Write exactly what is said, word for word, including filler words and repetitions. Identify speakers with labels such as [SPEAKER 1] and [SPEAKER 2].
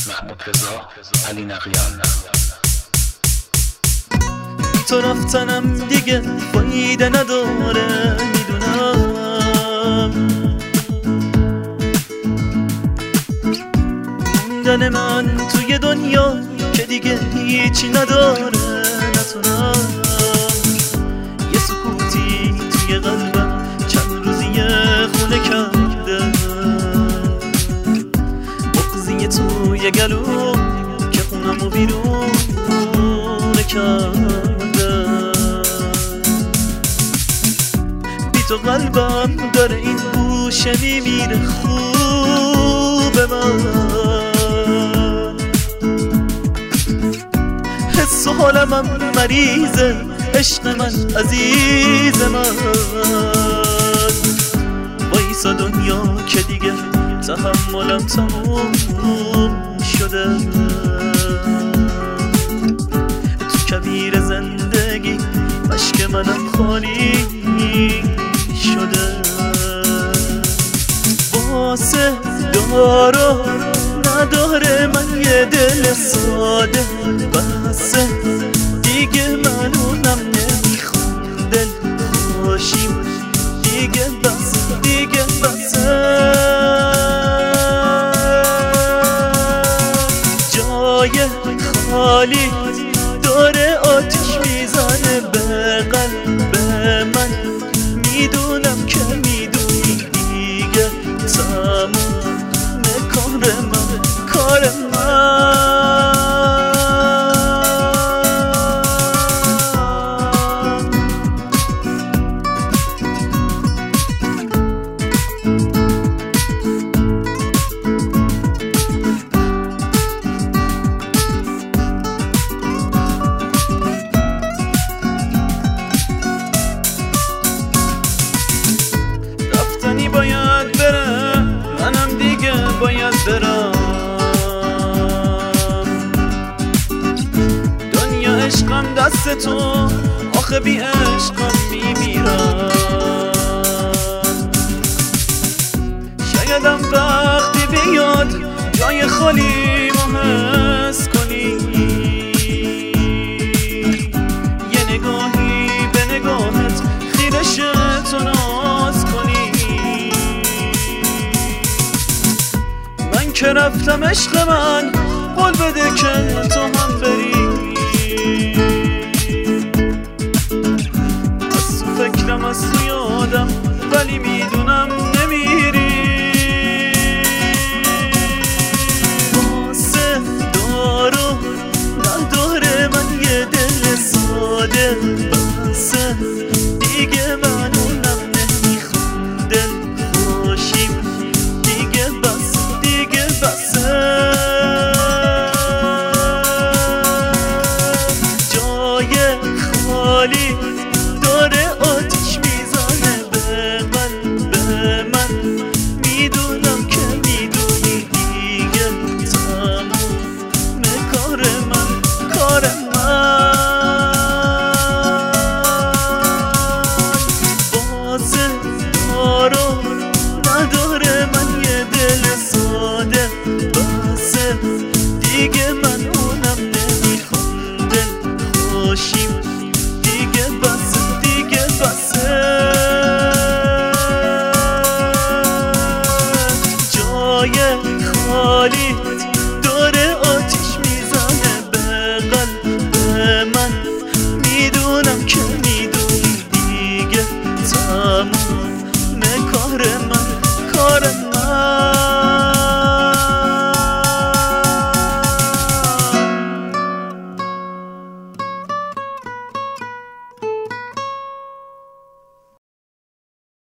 [SPEAKER 1] محمود رضا، علی نقیان.
[SPEAKER 2] بی تو رفتنم دیگه فایده نداره میدونم، موندن من توی دنیا که دیگه هیچی نداره نتونم. یه سکوتی توی قلبم چند روزی خونه کرده، بغضی توی گلو که خونمو بیرونه کرده. بی تو قلبم داره این گوشه میمیره خوب من، حس و حالمم مریضه عشق من عزیز من. وایسا دنیا که دیگه تحملم تموم شده، تو کویر زندگی مشک منم خالی شده. واسه دارو نداره من یه دل ساده، بسه دیگه منونم نمیخوام دل خوشیم دیگه، بس دیگه بسه. جای خالی داره آتش میزنه به قلب من، میدونم که میدونی دیگه تموم کار من کار من. رفتنی باید بره، منم دیگه باید برم. دنیا عشقم دست تو، آخه بی عشقم میمیرم. شایدم وقتی بیاد جای خالی ما حس کنی، یه نگاهی به نگاهت خیرش تو ناز کنی. من که رفتم عشق من، قول بده که تو هم بری. از تو فکرم از تو یادم ولی می